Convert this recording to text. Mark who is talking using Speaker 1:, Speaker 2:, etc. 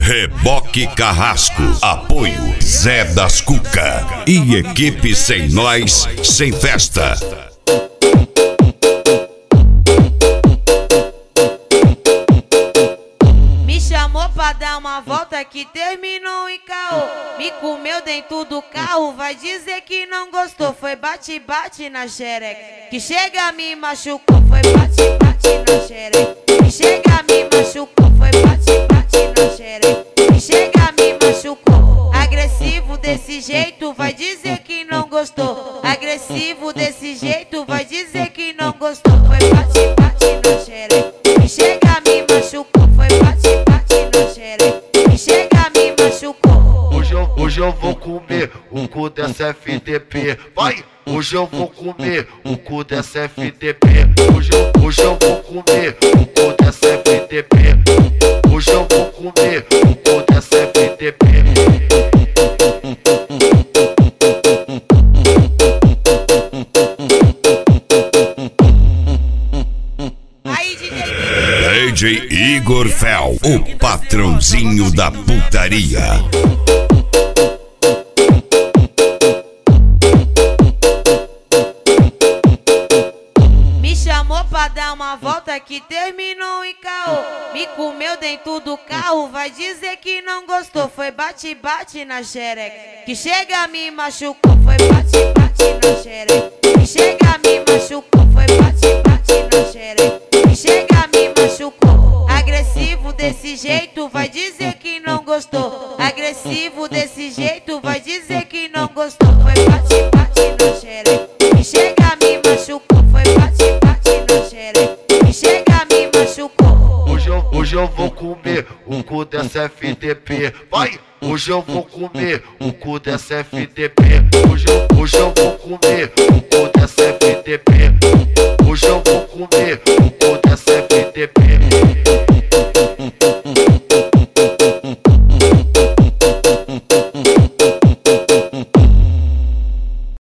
Speaker 1: Reboque Carrasco, apoio Zé das Cuca e equipe Sem Nós, Sem Festa.
Speaker 2: Me chamou pra dar uma volta que terminou em caô. Me comeu dentro do carro, vai dizer que não gostou. Foi bate-bate na xereca, que chega me machucou. Foi bate-bate na xereca, que chega me machucou. Foi bate-bate na xereca, que chega me machucou. Agressivo desse jeito, vai dizer que não gostou. Agressivo desse jeito, vai dizer que não gostou. Foi bate-bate na xereca, que chega me machucou. Foi bate-bate na xereca, que chega me machucou.
Speaker 3: Hoje eu vou comer o cu dessa FDP. Vai! Hoje eu vou comer o cu dessa FDP. Hoje eu vou comer o cu dessa FDP. Hoje eu vou comer o cu dessa FDP.
Speaker 1: DJ Igor Fel, o patrãozinho da putaria.
Speaker 2: Me chamou pra dar uma volta que terminou em caô. Me comeu dentro do carro, vai dizer que não gostou. Foi bate-bate na xereca, que chega me machucou. Foi bate-bate na xereca, que chega me machucou. Foi bate-bate na xereca, que chega me machucou. Agressivo desse jeito, vai dizer que não gostou. Agressivo desse jeito, vai dizer que não gostou. Foi bate-bate na xereca, que chega me machucou. Foi bate-bate na xereca, que chega me machucou.
Speaker 3: Hoje eu vou comer o cu dessa FDP. Vai! Hoje eu vou comer o cu dessa FDP. Hoje eu vou comer o cu dessa FDP. Hoje eu vou comer